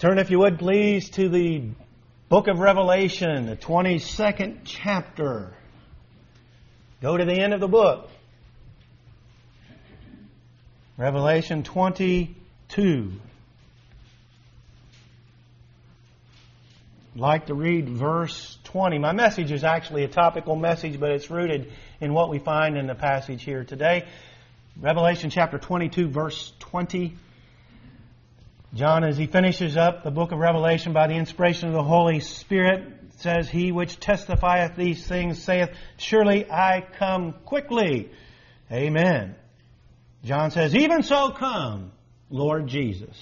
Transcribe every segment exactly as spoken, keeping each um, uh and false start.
Turn, if you would, please, to the book of Revelation, the twenty-second chapter. Go to the end of the book. Revelation twenty-two. I'd like to read verse twenty. My message is actually a topical message, but it's rooted in what we find in the passage here today. Revelation chapter twenty-two, verse twenty. John, as he finishes up the book of Revelation by the inspiration of the Holy Spirit, says, "He which testifieth these things saith, Surely I come quickly." Amen. John says, "Even so come, Lord Jesus."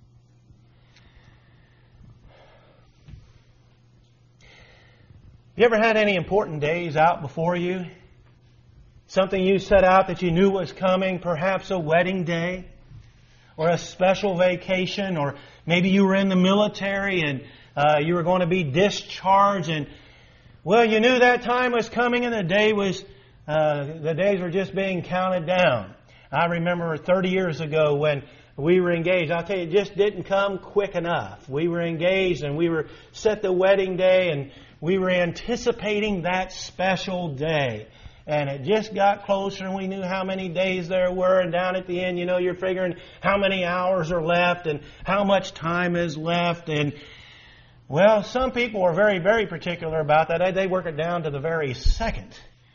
You ever had any important days out before you? Something you set out that you knew was coming, perhaps a wedding day, or a special vacation, or maybe you were in the military and uh, you were going to be discharged, and well, you knew that time was coming, and the day was uh, the days were just being counted down. I remember thirty years ago when we were engaged. I'll tell you, it just didn't come quick enough. We were engaged and we were set the wedding day, and we were anticipating that special day. And it just got closer, and we knew how many days there were. And down at the end, you know, you're figuring how many hours are left and how much time is left. And, well, some people are very, very particular about that. They work it down to the very second.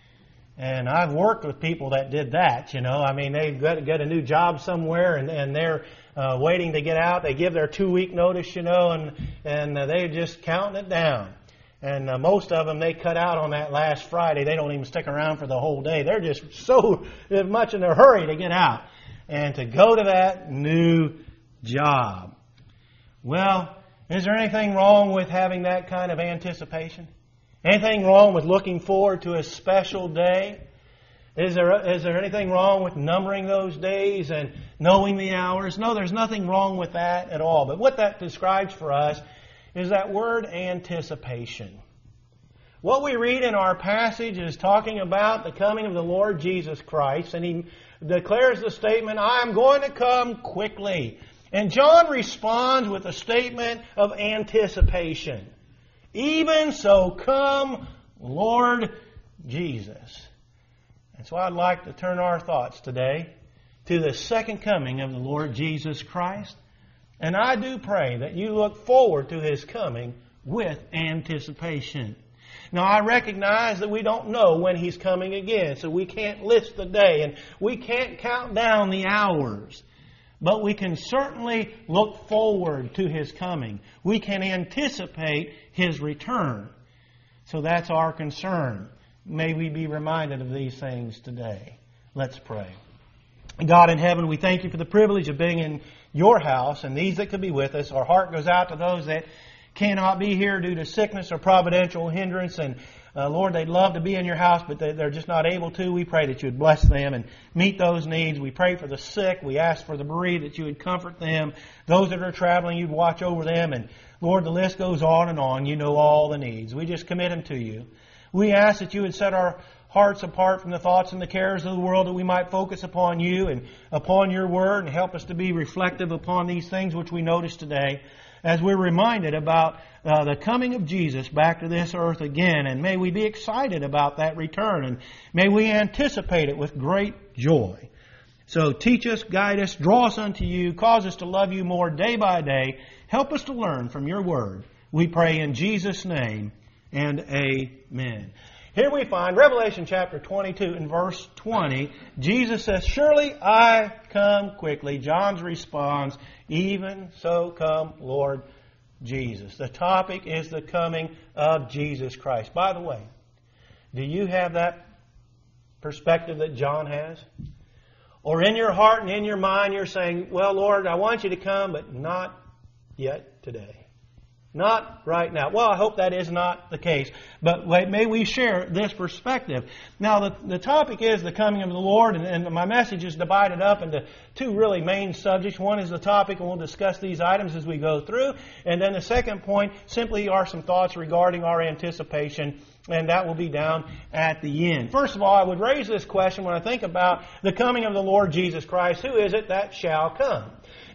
And I've worked with people that did that, you know. I mean, they get, get a new job somewhere, and, and they're uh, waiting to get out. They give their two-week notice, you know, and, and uh, they're just counting it down. And uh, most of them, they cut out on that last Friday. They don't even stick around for the whole day. They're just so much in a hurry to get out and to go to that new job. Well, is there anything wrong with having that kind of anticipation? Anything wrong with looking forward to a special day? Is there, is there anything wrong with numbering those days and knowing the hours? No, there's nothing wrong with that at all. But what that describes for us is that word anticipation. What we read in our passage is talking about the coming of the Lord Jesus Christ, and he declares the statement, "I am going to come quickly." And John responds with a statement of anticipation. "Even so come, Lord Jesus." And so I'd like to turn our thoughts today to the second coming of the Lord Jesus Christ. And I do pray that you look forward to His coming with anticipation. Now, I recognize that we don't know when He's coming again, so we can't list the day and we can't count down the hours. But we can certainly look forward to His coming. We can anticipate His return. So that's our concern. May we be reminded of these things today. Let's pray. God in heaven, we thank You for the privilege of being in Your house, and these that could be with us. Our heart goes out to those that cannot be here due to sickness or providential hindrance. And uh, Lord, they'd love to be in Your house, but they're just not able to. We pray that You would bless them and meet those needs. We pray for the sick. We ask for the bereaved, that You would comfort them. Those that are traveling, You'd watch over them. And Lord, the list goes on and on. You know all the needs. We just commit them to You. We ask that You would set our hearts apart from the thoughts and the cares of the world, that we might focus upon You and upon Your Word, and help us to be reflective upon these things which we notice today as we're reminded about uh, the coming of Jesus back to this earth again. And may we be excited about that return, and may we anticipate it with great joy. So teach us, guide us, draw us unto You, cause us to love You more day by day. Help us to learn from Your Word. We pray in Jesus' name, and amen. Here we find Revelation chapter twenty-two and verse twenty. Jesus says, "Surely I come quickly." John's response, "Even so come, Lord Jesus." The topic is the coming of Jesus Christ. By the way, do you have that perspective that John has? Or in your heart and in your mind you're saying, "Well, Lord, I want You to come, but not yet today. Not right now." Well, I hope that is not the case. But may we share this perspective. Now, the, the topic is the coming of the Lord, and, and my message is divided up into two really main subjects. One is the topic, and we'll discuss these items as we go through. And then the second point simply are some thoughts regarding our anticipation, and that will be down at the end. First of all, I would raise this question when I think about the coming of the Lord Jesus Christ. Who is it that shall come?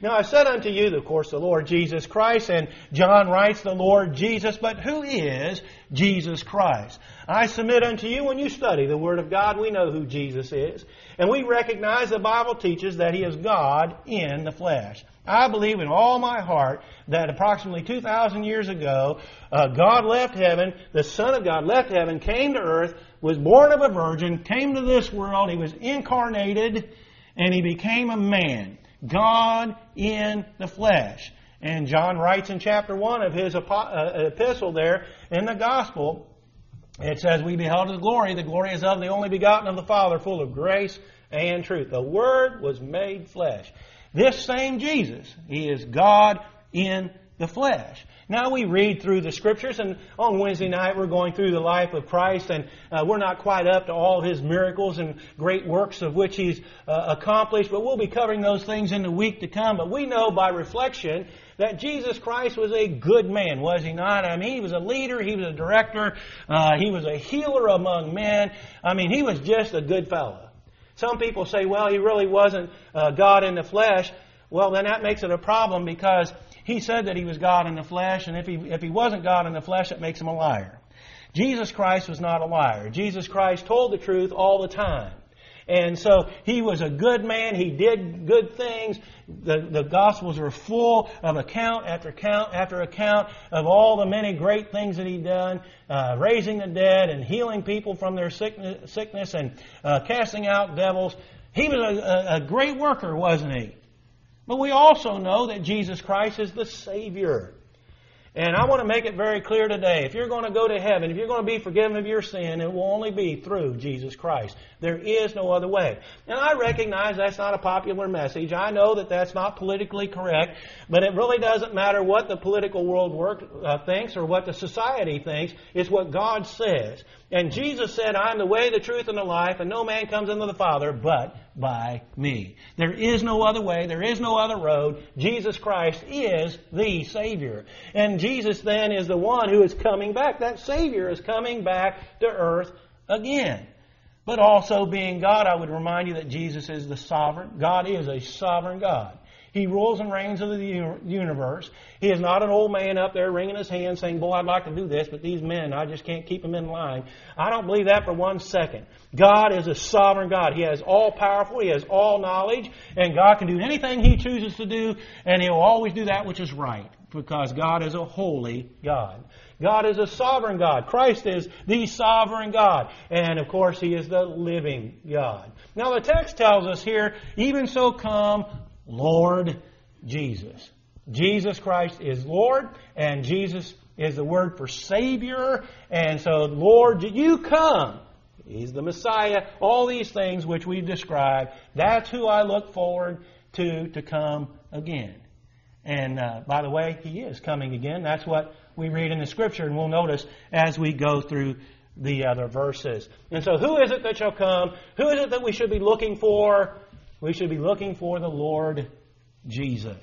Now I said unto you, of course, the Lord Jesus Christ, and John writes the Lord Jesus, but who is Jesus Christ? I submit unto you, when you study the Word of God, we know who Jesus is. And we recognize the Bible teaches that He is God in the flesh. I believe in all my heart that approximately two thousand years ago, uh, God left heaven, the Son of God left heaven, came to earth, was born of a virgin, came to this world, He was incarnated, and He became a man. God in the flesh. And John writes in chapter one of his epistle there in the Gospel, it says, we beheld His glory. The glory is of the only begotten of the Father, full of grace and truth. The Word was made flesh. This same Jesus, He is God in the flesh. Now we read through the Scriptures, and on Wednesday night we're going through the life of Christ, and uh, we're not quite up to all of His miracles and great works of which He's uh, accomplished, but we'll be covering those things in the week to come. But we know by reflection that Jesus Christ was a good man, was He not? I mean, He was a leader, He was a director, uh, He was a healer among men. I mean, He was just a good fellow. Some people say, well, He really wasn't uh, God in the flesh. Well, then that makes it a problem, because He said that He was God in the flesh, and if He, if He wasn't God in the flesh, it makes Him a liar. Jesus Christ was not a liar. Jesus Christ told the truth all the time. And so He was a good man. He did good things. The, the Gospels are full of account after account after account of all the many great things that He done, uh, raising the dead and healing people from their sickness, sickness and uh, casting out devils. He was a, a, a great worker, wasn't He? But we also know that Jesus Christ is the Savior. And I want to make it very clear today, if you're going to go to heaven, if you're going to be forgiven of your sin, it will only be through Jesus Christ. There is no other way. And I recognize that's not a popular message. I know that that's not politically correct, but it really doesn't matter what the political world work, uh, thinks or what the society thinks. It's what God says. And Jesus said, I am the way, the truth, and the life, and no man comes unto the Father but by me. There is no other way. There is no other road. Jesus Christ is the Savior. And Jesus then is the one who is coming back. That Savior is coming back to earth again. But also being God, I would remind you that Jesus is the sovereign. God is a sovereign God. He rules and reigns over the universe. He is not an old man up there wringing his hands saying, boy, I'd like to do this, but these men, I just can't keep them in line. I don't believe that for one second. God is a sovereign God. He has all powerful. He has all knowledge. And God can do anything He chooses to do. And He'll always do that which is right. Because God is a holy God. God is a sovereign God. Christ is the sovereign God. And of course, He is the living God. Now the text tells us here, even so come Lord Jesus. Jesus Christ is Lord, and Jesus is the word for Savior. And so, Lord, you come. He's the Messiah. All these things which we've described, that's who I look forward to to come again. And uh, by the way, He is coming again. That's what we read in the Scripture, and we'll notice as we go through the other verses. And so, who is it that shall come? Who is it that we should be looking for? We should be looking for the Lord Jesus.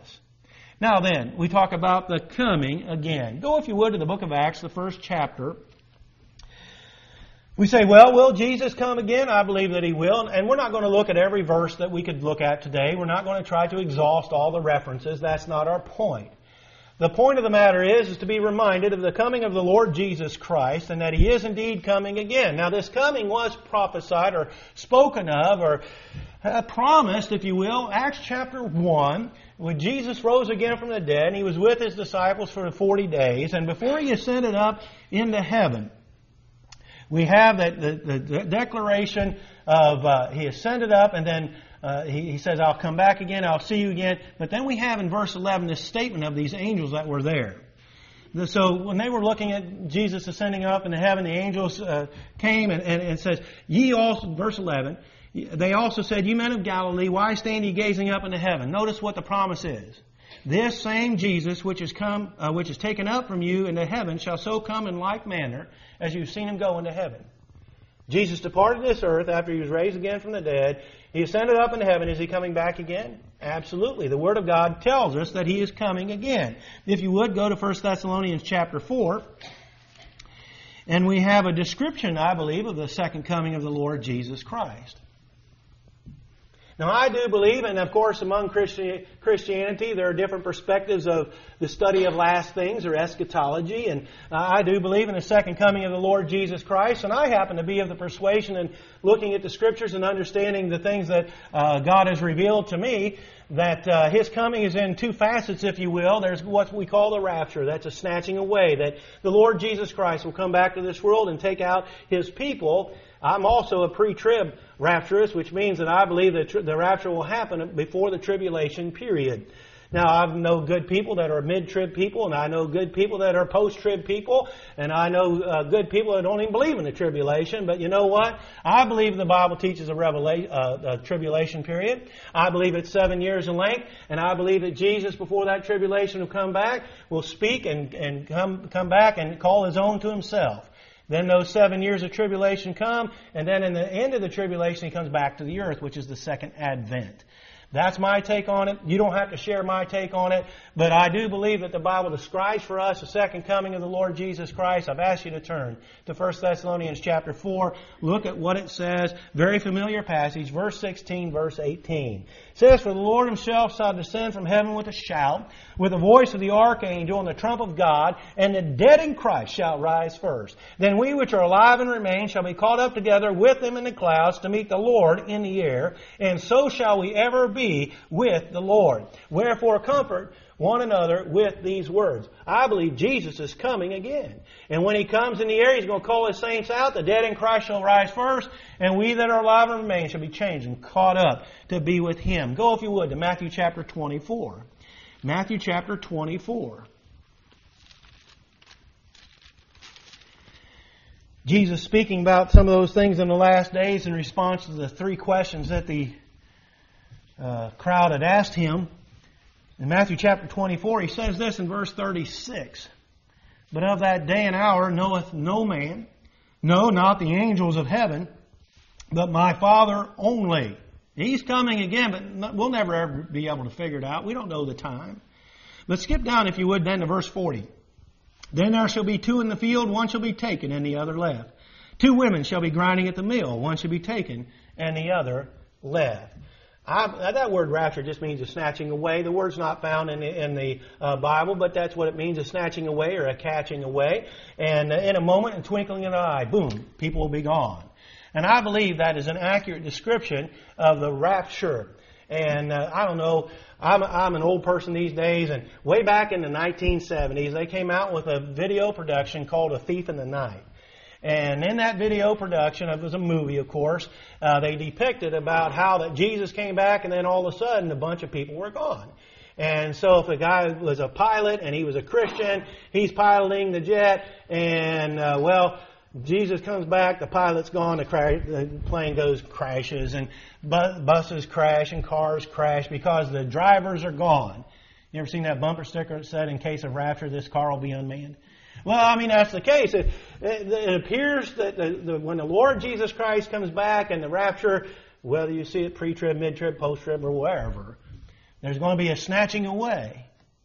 Now then, we talk about the coming again. Go, if you would, to the book of Acts, the first chapter. We say, well, will Jesus come again? I believe that He will. And we're not going to look at every verse that we could look at today. We're not going to try to exhaust all the references. That's not our point. The point of the matter is, is to be reminded of the coming of the Lord Jesus Christ, and that He is indeed coming again. Now, this coming was prophesied or spoken of or uh, promised, if you will. Acts chapter one, when Jesus rose again from the dead, and He was with His disciples for the forty days, and before He ascended up into heaven, we have that the, the, the declaration of uh, He ascended up, and then uh, he, he says, I'll come back again, I'll see you again. But then we have in verse eleven this statement of these angels that were there. So when they were looking at Jesus ascending up into heaven, the angels uh, came and, and, and says, ye also, verse eleven, they also said, ye men of Galilee, why stand ye gazing up into heaven? Notice what the promise is. This same Jesus, which is come, uh, which is taken up from you into heaven, shall so come in like manner as you've seen Him go into heaven. Jesus departed this earth after He was raised again from the dead. He ascended up into heaven. Is He coming back again? Absolutely. The Word of God tells us that He is coming again. If you would, go to First Thessalonians chapter four. And we have a description, I believe, of the second coming of the Lord Jesus Christ. Now, I do believe, and of course among Christi- Christianity there are different perspectives of the study of last things or eschatology, and uh, I do believe in the second coming of the Lord Jesus Christ, and I happen to be of the persuasion and looking at the Scriptures and understanding the things that uh, God has revealed to me, that uh, His coming is in two facets, if you will. There's what we call the rapture. That's a snatching away. That the Lord Jesus Christ will come back to this world and take out His people. I'm also a pre-trib rapturist, which means that I believe that the rapture will happen before the tribulation period. Now, I know good people that are mid-trib people, and I know good people that are post-trib people, and I know uh, good people that don't even believe in the tribulation. But you know what? I believe the Bible teaches a, revela- uh, a tribulation period. I believe it's seven years in length, and I believe that Jesus, before that tribulation will come back, will speak and, and come, come back and call His own to Himself. Then those seven years of tribulation come, and then in the end of the tribulation, He comes back to the earth, which is the second advent. That's my take on it. You don't have to share my take on it, but I do believe that the Bible describes for us the second coming of the Lord Jesus Christ. I've asked you to turn to First Thessalonians chapter four. Look at what it says. Very familiar passage, verse sixteen, verse eighteen. It says, "For the Lord Himself shall descend from heaven with a shout, with the voice of the archangel and the trump of God, and the dead in Christ shall rise first. Then we which are alive and remain shall be caught up together with them in the clouds to meet the Lord in the air, and so shall we ever be with the Lord. Wherefore comfort one another with these words." I believe Jesus is coming again. And when He comes in the air, He's going to call His saints out. The dead in Christ shall rise first, and we that are alive and remain shall be changed and caught up to be with Him. Go, if you would, to Matthew chapter twenty-four. Matthew chapter twenty-four. Jesus speaking about some of those things in the last days in response to the three questions that the Uh, crowd had asked Him. In Matthew chapter twenty-four, He says this in verse thirty-six. "But of that day and hour knoweth no man, no, not the angels of heaven, but my Father only." He's coming again, but we'll never ever be able to figure it out. We don't know the time. But skip down, if you would, then to verse forty. "Then there shall be two in the field, one shall be taken and the other left. Two women shall be grinding at the mill, one shall be taken and the other left." I, that word rapture just means a snatching away. The word's not found in the, in the uh, Bible, but that's what it means, a snatching away or a catching away. And uh, in a moment, in twinkling of an eye, boom, people will be gone. And I believe that is an accurate description of the rapture. And uh, I don't know, I'm, I'm an old person these days, and way back in the nineteen seventies, they came out with a video production called A Thief in the Night. And in that video production, it was a movie, of course, uh, they depicted about how that Jesus came back and then all of a sudden a bunch of people were gone. And so if a guy was a pilot and he was a Christian, he's piloting the jet, and, uh, well, Jesus comes back, the pilot's gone, the, crash, the plane goes, crashes, and bu- buses crash and cars crash because the drivers are gone. You ever seen that bumper sticker that said, "In case of rapture, this car will be unmanned"? Well, I mean, that's the case. It, it, it appears that the, the, when the Lord Jesus Christ comes back and the rapture, whether you see it pre-trib, mid-trib, post-trib, or wherever, there's going to be a snatching away.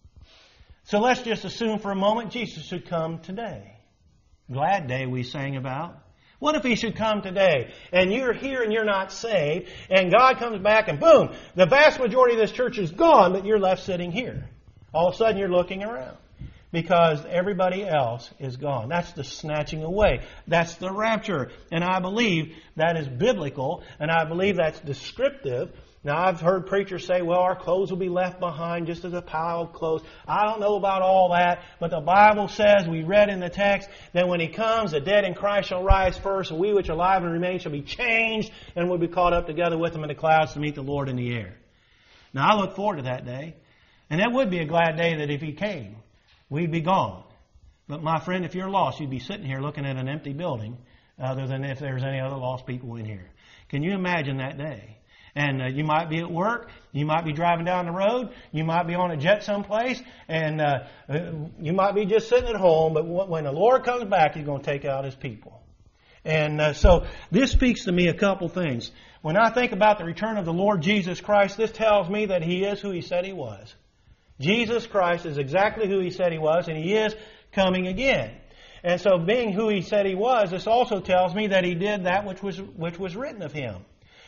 So let's just assume for a moment Jesus should come today. Glad day we sang about. What if He should come today and you're here and you're not saved, and God comes back and boom, the vast majority of this church is gone, but you're left sitting here. All of a sudden you're looking around, because everybody else is gone. That's the snatching away. That's the rapture. And I believe that is biblical, and I believe that's descriptive. Now, I've heard preachers say, well, our clothes will be left behind just as a pile of clothes. I don't know about all that, but the Bible says, we read in the text, that when He comes, the dead in Christ shall rise first, and we which are alive and remain shall be changed, and will be caught up together with Him in the clouds to meet the Lord in the air. Now, I look forward to that day, and that would be a glad day that if He came, we'd be gone. But my friend, if you're lost, you'd be sitting here looking at an empty building, other than if there's any other lost people in here. Can you imagine that day? And uh, you might be at work, you might be driving down the road, you might be on a jet someplace, and uh, you might be just sitting at home, but when the Lord comes back, He's going to take out His people. And uh, so this speaks to me a couple things. When I think about the return of the Lord Jesus Christ, this tells me that He is who He said He was. Jesus Christ is exactly who He said He was, and He is coming again. And so being who He said He was, this also tells me that He did that which was which was written of Him.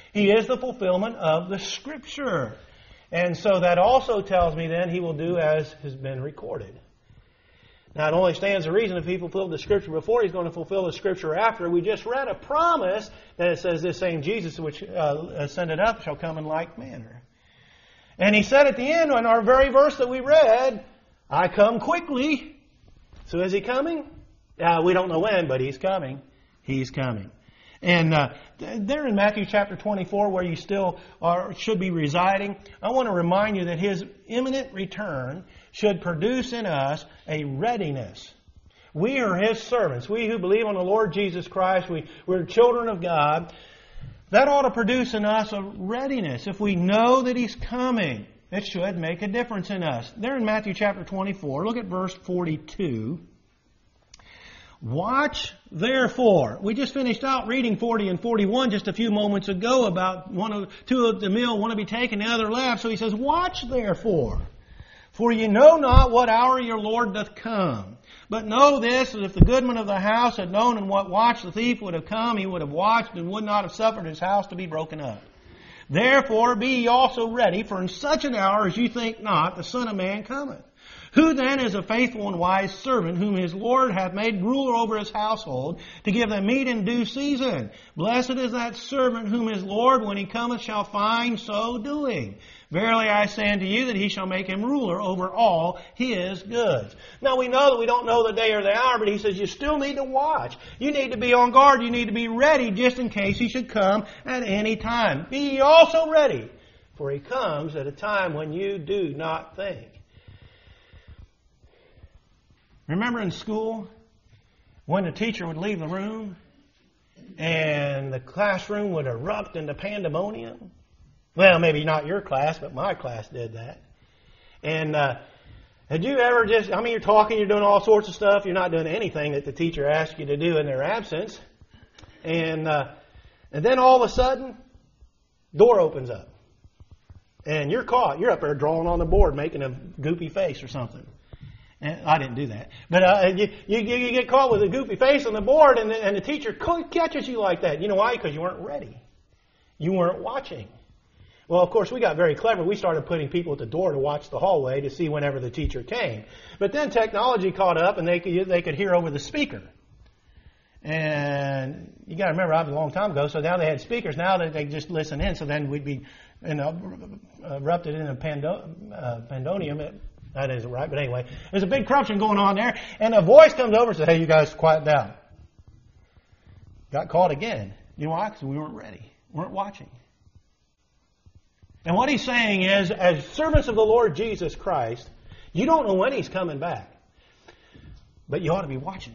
He is the fulfillment of the Scripture. And so that also tells me then He will do as has been recorded. Now it only stands to reason if He fulfilled the Scripture before, He's going to fulfill the Scripture after. We just read a promise that it says this same Jesus which uh, ascended up shall come in like manner. And He said at the end in our very verse that we read, I come quickly. So is He coming? Uh, we don't know when, but He's coming. He's coming. And uh, there in Matthew chapter twenty-four, where you still are, should be residing, I want to remind you that His imminent return should produce in us a readiness. We are His servants. We who believe on the Lord Jesus Christ, we, we're children of God. That ought to produce in us a readiness. If we know that He's coming, it should make a difference in us. There in Matthew chapter twenty-four, look at verse forty-two. Watch therefore. We just finished out reading forty and forty-one just a few moments ago about one of two of the meal, one to be taken, the other left. So he says, watch therefore, for you know not what hour your Lord doth come. But know this, that if the goodman of the house had known in what watch the thief would have come, he would have watched and would not have suffered his house to be broken up. Therefore be ye also ready, for in such an hour as you think not, the Son of Man cometh. Who then is a faithful and wise servant, whom his Lord hath made ruler over his household, to give them meat in due season? Blessed is that servant whom his Lord, when he cometh, shall find so doing. Verily I say unto you that he shall make him ruler over all his goods. Now we know that we don't know the day or the hour, but he says you still need to watch. You need to be on guard. You need to be ready just in case he should come at any time. Be ye also ready, for he comes at a time when you do not think. Remember in school when the teacher would leave the room and the classroom would erupt into pandemonium? Well, maybe not your class, but my class did that. And uh, had you ever just, I mean, you're talking, you're doing all sorts of stuff, you're not doing anything that the teacher asked you to do in their absence. And, uh, and then all of a sudden, door opens up. And you're caught. You're up there drawing on the board, making a goofy face or something. And I didn't do that. But uh, you, you, you get caught with a goofy face on the board, and the, and the teacher catches you like that. You know why? Because you weren't ready. You weren't watching. Well, of course, we got very clever. We started putting people at the door to watch the hallway to see whenever the teacher came. But then technology caught up, and they could, they could hear over the speaker. And you got to remember, that was a long time ago, so now they had speakers. Now they, they just listen in, so then we'd be you know, erupted in a pando, uh, pandemonium. It, That isn't right, but anyway, there's a big corruption going on there, and a voice comes over and says, hey, you guys, quiet down. Got caught again. You know why? Because we weren't ready. We weren't watching. And what he's saying is, as servants of the Lord Jesus Christ, you don't know when He's coming back, but you ought to be watching.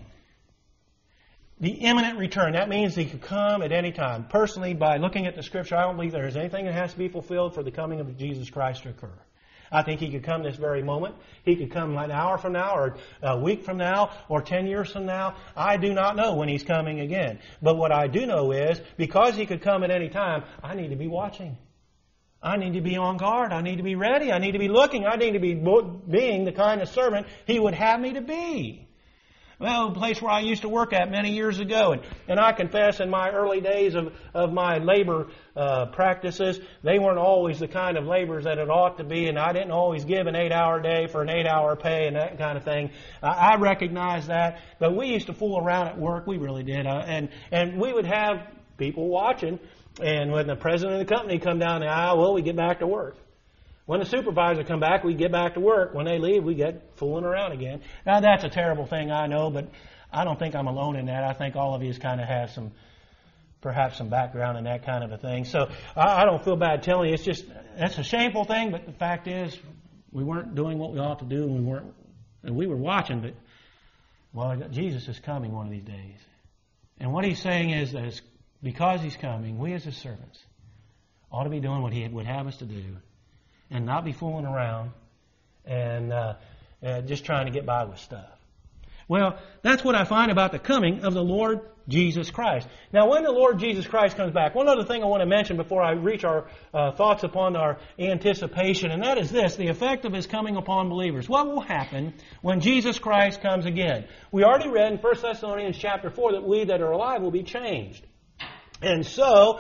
The imminent return, that means He could come at any time. Personally, by looking at the Scripture, I don't believe there is anything that has to be fulfilled for the coming of Jesus Christ to occur. I think He could come this very moment. He could come an hour from now, or a week from now, or ten years from now. I do not know when He's coming again. But what I do know is, because He could come at any time, I need to be watching. I need to be on guard. I need to be ready. I need to be looking. I need to be being the kind of servant He would have me to be. Well, the place where I used to work at many years ago, and, and I confess in my early days of, of my labor uh, practices, they weren't always the kind of labors that it ought to be, and I didn't always give an eight-hour day for an eight-hour pay and that kind of thing. I, I recognize that, but we used to fool around at work. We really did, uh, and and we would have people watching, and when the president of the company come down the aisle, well, we get back to work. When the supervisor come back, we get back to work. When they leave, we get fooling around again. Now, that's a terrible thing, I know, but I don't think I'm alone in that. I think all of you kind of have some, perhaps some background in that kind of a thing. So I, I don't feel bad telling you. It's just, that's a shameful thing, but the fact is, we weren't doing what we ought to do, and we weren't, and we were watching, but, well, Jesus is coming one of these days. And what He's saying is that because He's coming, we as His servants ought to be doing what He would have us to do, and not be fooling around and uh, uh, just trying to get by with stuff. Well, that's what I find about the coming of the Lord Jesus Christ. Now, when the Lord Jesus Christ comes back, one other thing I want to mention before I reach our uh, thoughts upon our anticipation, and that is this, the effect of His coming upon believers. What will happen when Jesus Christ comes again? We already read in First Thessalonians chapter four that we that are alive will be changed. And so,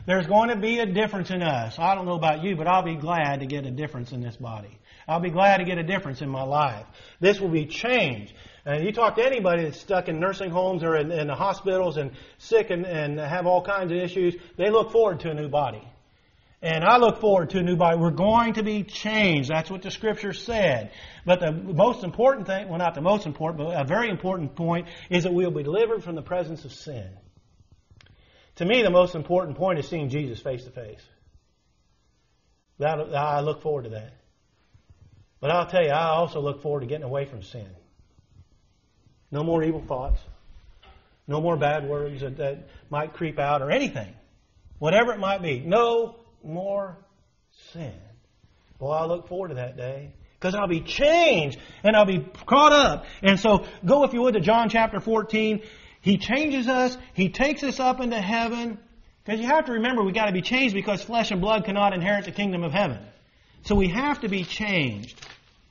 There's going to be a difference in us. I don't know about you, but I'll be glad to get a difference in this body. I'll be glad to get a difference in my life. This will be changed. And you talk to anybody that's stuck in nursing homes or in, in the hospitals and sick and, and have all kinds of issues, they look forward to a new body. And I look forward to a new body. We're going to be changed. That's what the Scripture said. But the most important thing, well, not the most important, but a very important point, is that we'll be delivered from the presence of sin. To me, the most important point is seeing Jesus face to face. That, I look forward to that. But I'll tell you, I also look forward to getting away from sin. No more evil thoughts. No more bad words that, that might creep out or anything. Whatever it might be. No more sin. Well, I look forward to that day. Because I'll be changed and I'll be caught up. And so go, if you would, to John chapter fourteen. He changes us. He takes us up into heaven. Because you have to remember, we've got to be changed because flesh and blood cannot inherit the kingdom of heaven. So we have to be changed.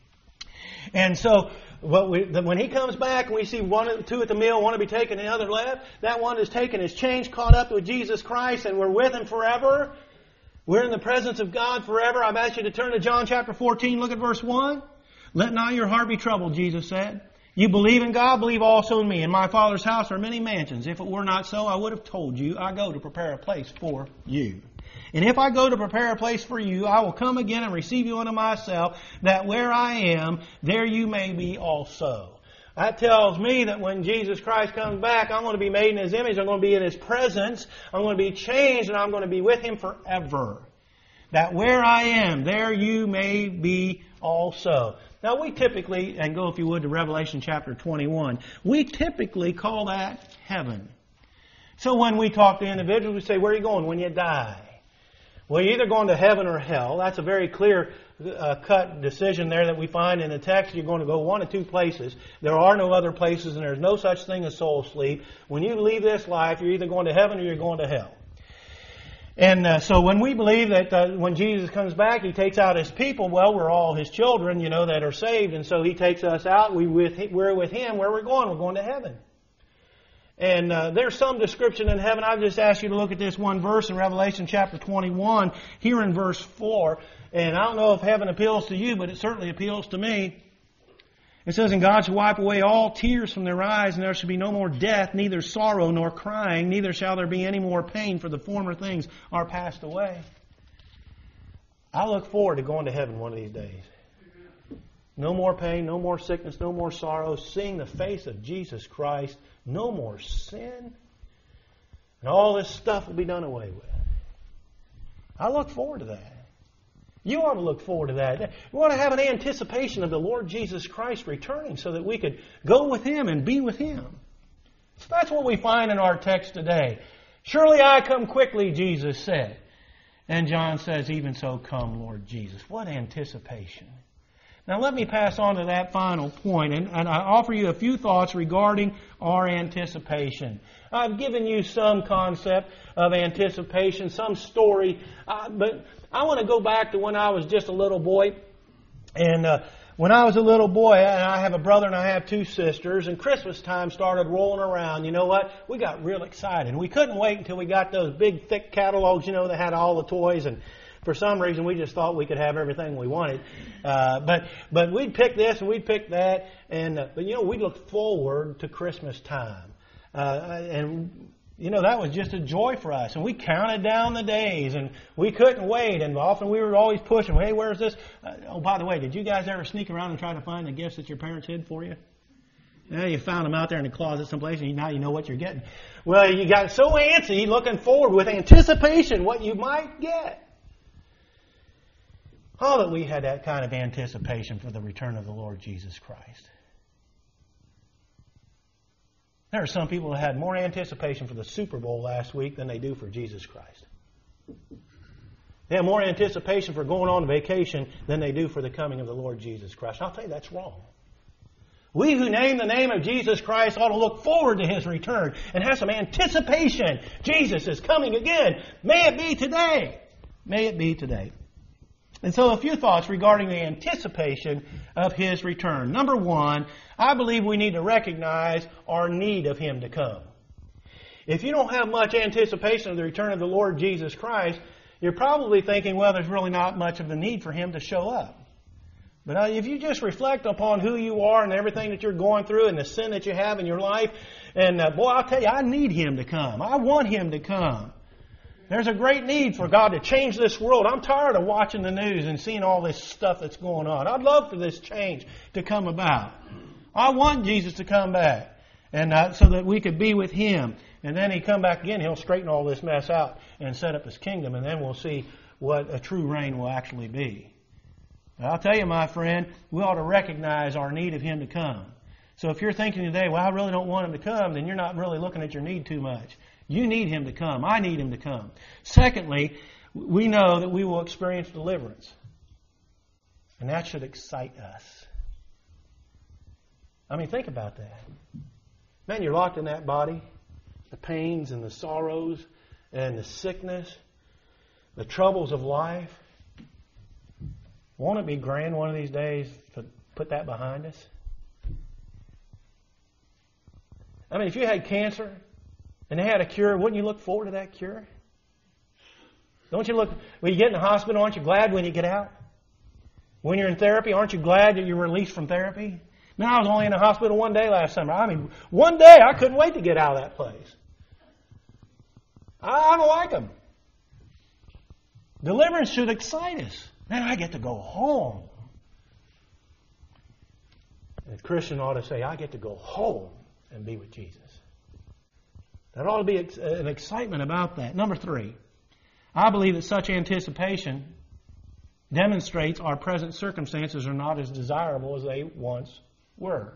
And so what we, when He comes back and we see one, two at the meal, one to be taken, the other left, that one is taken, is changed, caught up with Jesus Christ, and we're with Him forever. We're in the presence of God forever. I've asked you to turn to John chapter fourteen. Look at verse one. Let not your heart be troubled, Jesus said. You believe in God, believe also in me. In my Father's house are many mansions. If it were not so, I would have told you. I go to prepare a place for you. And if I go to prepare a place for you, I will come again and receive you unto myself, that where I am, there you may be also. That tells me that when Jesus Christ comes back, I'm going to be made in His image. I'm going to be in His presence. I'm going to be changed, and I'm going to be with Him forever. That where I am, there you may be also. Now we typically, and go if you would to Revelation chapter twenty-one, we typically call that heaven. So when we talk to individuals, we say, where are you going when you die? Well, you're either going to heaven or hell. That's a very clear uh, cut decision there that we find in the text. You're going to go one of two places. There are no other places, and there's no such thing as soul sleep. When you leave this life, you're either going to heaven or you're going to hell. And uh, so when we believe that uh, when Jesus comes back, He takes out His people, well, we're all His children, you know, that are saved. And so He takes us out. We with, we're with Him. Where we're going? We're going to heaven. And uh, there's some description in heaven. I've just asked you to look at this one verse in Revelation chapter twenty-one, here in verse four. And I don't know if heaven appeals to you, but it certainly appeals to me. It says, and God shall wipe away all tears from their eyes, and there shall be no more death, neither sorrow nor crying, neither shall there be any more pain, for the former things are passed away. I look forward to going to heaven one of these days. No more pain, no more sickness, no more sorrow, seeing the face of Jesus Christ, no more sin, and all this stuff will be done away with. I look forward to that. You ought to look forward to that. We want to have an anticipation of the Lord Jesus Christ returning so that we could go with Him and be with Him. So that's what we find in our text today. Surely I come quickly, Jesus said. And John says, even so come, Lord Jesus. What anticipation. Now let me pass on to that final point, and, and I offer you a few thoughts regarding our anticipation. I've given you some concept of anticipation, some story, uh, but I want to go back to when I was just a little boy. And uh, when I was a little boy, and I have a brother and I have two sisters, and Christmas time started rolling around. You know what? We got real excited. We couldn't wait until we got those big, thick catalogs, you know, that had all the toys. And for some reason, we just thought we could have everything we wanted. Uh, but but we'd pick this and we'd pick that. And uh, but you know, we looked forward to Christmas time. Uh, and you know, that was just a joy for us. And we counted down the days, and we couldn't wait. And often we were always pushing, hey, where's this? Uh, oh, by the way, did you guys ever sneak around and try to find the gifts that your parents hid for you? Yeah, you found them out there in the closet someplace, and now you know what you're getting. Well, you got so antsy, looking forward with anticipation what you might get. Oh, that we had that kind of anticipation for the return of the Lord Jesus Christ. There are some people that had more anticipation for the Super Bowl last week than they do for Jesus Christ. They have more anticipation for going on vacation than they do for the coming of the Lord Jesus Christ. I'll tell you, that's wrong. We who name the name of Jesus Christ ought to look forward to His return and have some anticipation. Jesus is coming again. May it be today. May it be today. And so a few thoughts regarding the anticipation of His return. Number one, I believe we need to recognize our need of Him to come. If you don't have much anticipation of the return of the Lord Jesus Christ, you're probably thinking, well, there's really not much of a need for Him to show up. But if you just reflect upon who you are and everything that you're going through and the sin that you have in your life, and uh, boy, I'll tell you, I need Him to come. I want Him to come. There's a great need for God to change this world. I'm tired of watching the news and seeing all this stuff that's going on. I'd love for this change to come about. I want Jesus to come back, and uh, so that we could be with Him. And then He come back again, He'll straighten all this mess out and set up His kingdom, and then we'll see what a true reign will actually be. I'll tell you, my friend, we ought to recognize our need of Him to come. So if you're thinking today, well, I really don't want Him to come, then you're not really looking at your need too much. You need Him to come. I need Him to come. Secondly, we know that we will experience deliverance. And that should excite us. I mean, think about that. Man, you're locked in that body. The pains and the sorrows and the sickness, the troubles of life. Won't it be grand one of these days to put that behind us? I mean, if you had cancer and they had a cure, wouldn't you look forward to that cure? Don't you look, when you get in the hospital, aren't you glad when you get out? When you're in therapy, aren't you glad that you're released from therapy? Man, I was only in the hospital one day last summer. I mean, one day I couldn't wait to get out of that place. I, I don't like them. Deliverance should excite us. Man, I get to go home. And a Christian ought to say, I get to go home and be with Jesus. There ought to be an excitement about that. Number three, I believe that such anticipation demonstrates our present circumstances are not as desirable as they once were.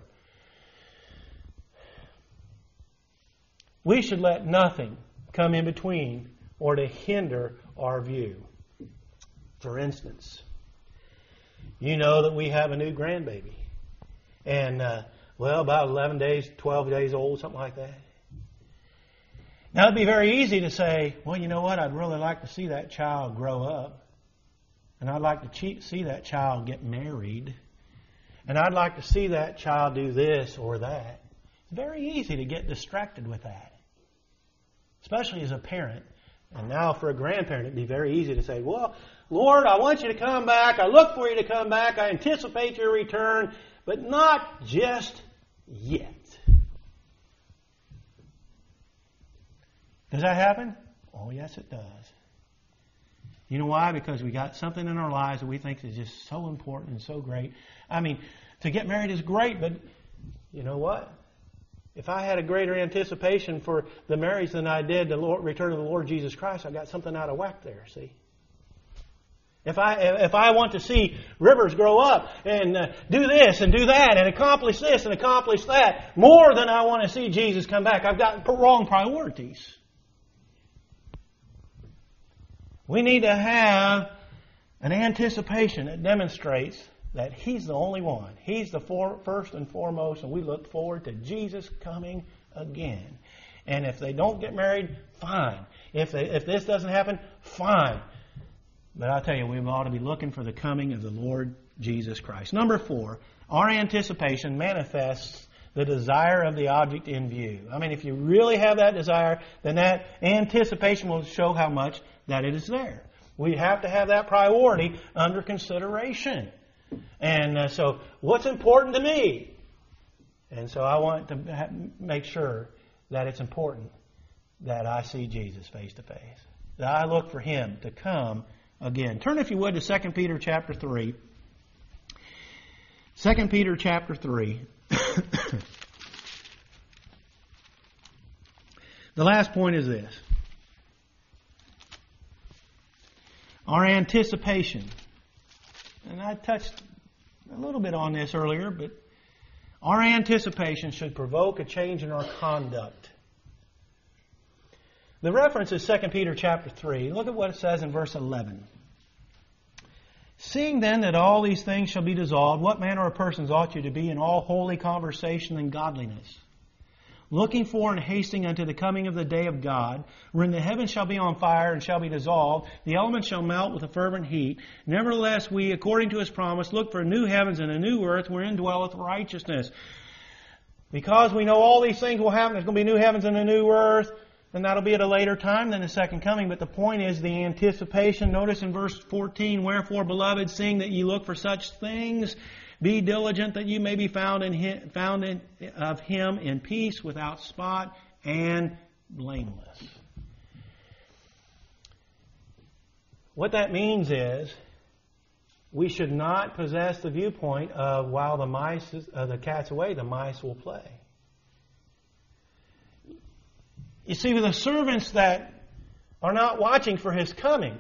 We should let nothing come in between or to hinder our view. For instance, you know that we have a new grandbaby. And, uh, well, about eleven days, twelve days old, something like that. Now, it'd be very easy to say, well, you know what, I'd really like to see that child grow up. And I'd like to see that child get married. And I'd like to see that child do this or that. It's very easy to get distracted with that. Especially as a parent. And now for a grandparent, it'd be very easy to say, well, Lord, I want you to come back. I look for you to come back. I anticipate your return, but not just yet. Does that happen? Oh, yes, it does. You know why? Because we got something in our lives that we think is just so important and so great. I mean, to get married is great, but you know what? If I had a greater anticipation for the marriage than I did the Lord, return of the Lord Jesus Christ, I got something out of whack there, see? If I if I want to see Rivers grow up and uh, do this and do that and accomplish this and accomplish that more than I want to see Jesus come back, I've got wrong priorities. We need to have an anticipation that demonstrates that He's the only one. He's the for, first and foremost, and we look forward to Jesus coming again. And if they don't get married, fine. If they, if this doesn't happen, fine. But I'll tell you, we ought to be looking for the coming of the Lord Jesus Christ. Number four, our anticipation manifests the desire of the object in view. I mean, if you really have that desire, then that anticipation will show how much that it is there. We have to have that priority under consideration. And uh, so, what's important to me? And so I want to ha- make sure that it's important that I see Jesus face to face. That I look for Him to come again. Turn, if you would, to Second Peter chapter three. Second Peter chapter three. The last point is this. Our anticipation. And I touched a little bit on this earlier, but our anticipation should provoke a change in our conduct. The reference is Second Peter chapter three. Look at what it says in verse eleven. Seeing then that all these things shall be dissolved, what manner of persons ought you to be in all holy conversation and godliness? Looking for and hasting unto the coming of the day of God, wherein the heavens shall be on fire and shall be dissolved, the elements shall melt with a fervent heat. Nevertheless, we, according to His promise, look for new heavens and a new earth wherein dwelleth righteousness. Because we know all these things will happen, there's going to be new heavens and a new earth. And that'll be at a later time than the second coming. But the point is the anticipation. Notice in verse fourteen, wherefore, beloved, seeing that ye look for such things, be diligent that you may be found in him, found in, of Him in peace, without spot, and blameless. What that means is, we should not possess the viewpoint of while the mice, uh, the cat's away, the mice will play. You see, with the servants that are not watching for His coming,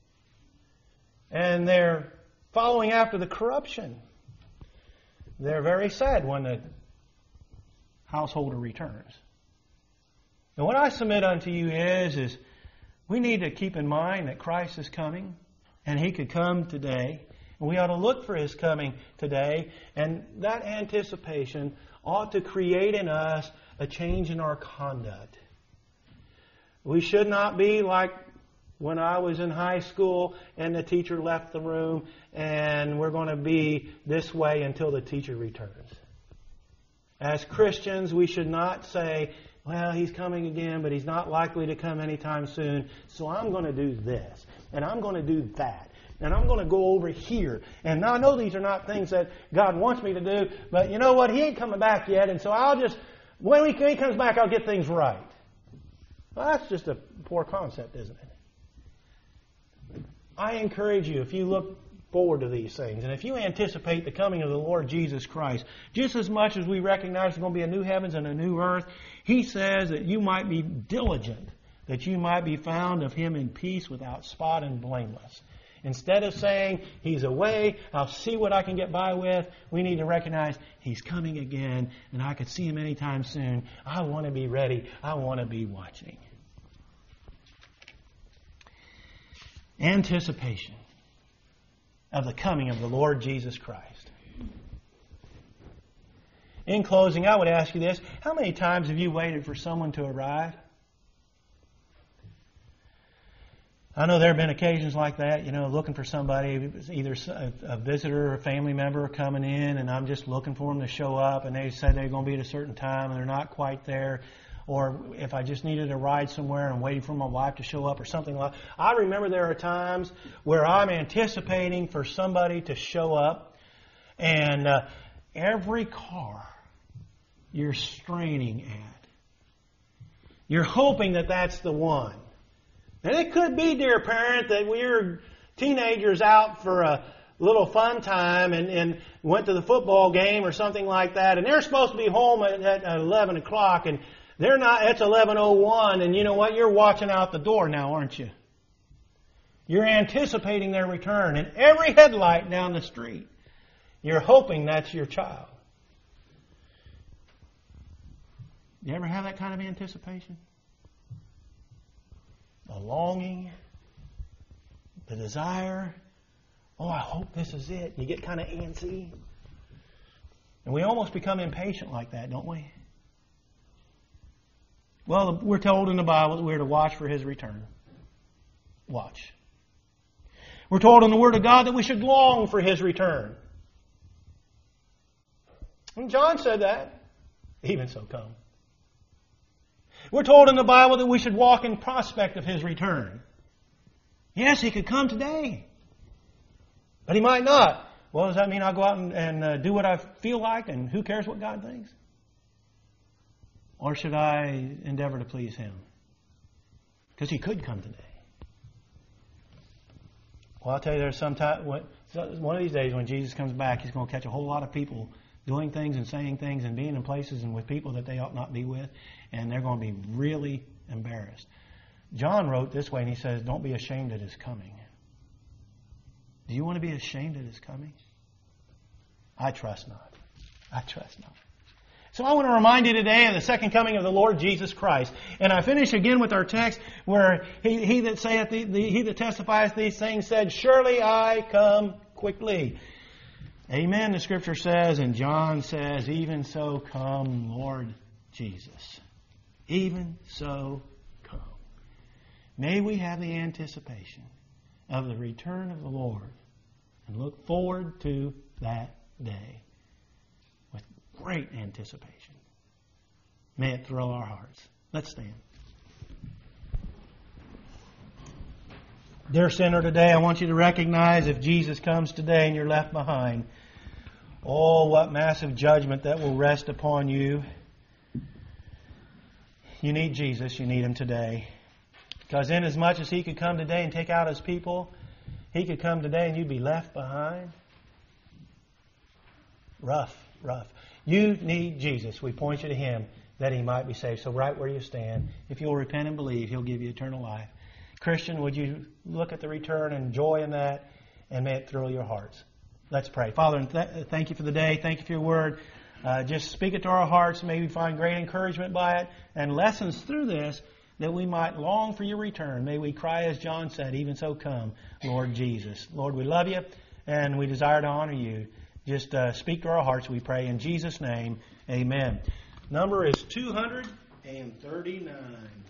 and they're following after the corruption, they're very sad when the householder returns. And what I submit unto you is, is we need to keep in mind that Christ is coming, and He could come today. And we ought to look for His coming today, and that anticipation ought to create in us a change in our conduct. We should not be like when I was in high school and the teacher left the room, and we're going to be this way until the teacher returns. As Christians, we should not say, well, He's coming again, but He's not likely to come anytime soon, so I'm going to do this, and I'm going to do that, and I'm going to go over here. And I know these are not things that God wants me to do, but you know what? He ain't coming back yet, and so I'll just, when He comes back, I'll get things right. Well, that's just a poor concept, isn't it? I encourage you, if you look forward to these things, and if you anticipate the coming of the Lord Jesus Christ, just as much as we recognize there's going to be a new heavens and a new earth, He says that you might be diligent, that you might be found of Him in peace, without spot, and blameless. Instead of saying, He's away, I'll see what I can get by with, we need to recognize He's coming again, and I could see Him anytime soon. I want to be ready. I want to be watching. Anticipation of the coming of the Lord Jesus Christ. In closing, I would ask you this. How many times have you waited for someone to arrive? I know there have been occasions like that, you know, looking for somebody, either a visitor or a family member coming in, and I'm just looking for them to show up, and they said they're going to be at a certain time, and they're not quite there. Or if I just needed a ride somewhere and I'm waiting for my wife to show up or something like that. I remember there are times where I'm anticipating for somebody to show up, and uh, every car you're straining at, you're hoping that that's the one. And it could be, dear parent, that we're teenagers out for a little fun time and, and went to the football game or something like that, and they're supposed to be home at, at eleven o'clock, and they're not. It's eleven oh one, and you know what? You're watching out the door now, aren't you? You're anticipating their return, and every headlight down the street, you're hoping that's your child. You ever have that kind of anticipation? The longing, the desire. Oh, I hope this is it. You get kind of antsy. And we almost become impatient like that, don't we? Well, we're told in the Bible that we're to watch for His return. Watch. We're told in the Word of God that we should long for His return. And John said that. Even so, come. We're told in the Bible that we should walk in prospect of His return. Yes, He could come today. But He might not. Well, does that mean I'll go out and, and uh, do what I feel like, and who cares what God thinks? Or should I endeavor to please Him? Because He could come today. Well, I'll tell you, there's some time, one of these days when Jesus comes back, He's going to catch a whole lot of people doing things and saying things and being in places and with people that they ought not be with, and they're going to be really embarrassed. John wrote this way, and he says, don't be ashamed at His coming. Do you want to be ashamed at His coming? I trust not. I trust not. So I want to remind you today of the second coming of the Lord Jesus Christ. And I finish again with our text where he, he that saith the, the, he that testifies these things said, surely I come quickly. Amen, the Scripture says, and John says, even so come, Lord Jesus. Even so come. May we have the anticipation of the return of the Lord and look forward to that day with great anticipation. May it thrill our hearts. Let's stand. Dear sinner, today I want you to recognize if Jesus comes today and you're left behind, oh, what massive judgment that will rest upon you. You need Jesus. You need Him today. Because inasmuch as He could come today and take out His people, He could come today and you'd be left behind. Rough, rough. You need Jesus. We point you to Him that He might be saved. So right where you stand, if you'll repent and believe, He'll give you eternal life. Christian, would you look at the return and joy in that, and may it thrill your hearts. Let's pray. Father, th- thank you for the day. Thank you for your word. Uh, just speak it to our hearts. May we find great encouragement by it and lessons through this that we might long for your return. May we cry as John said, even so come, Lord Jesus. Lord, we love you and we desire to honor you. Just uh, speak to our hearts, we pray. In Jesus' name, amen. Number is two hundred thirty-nine.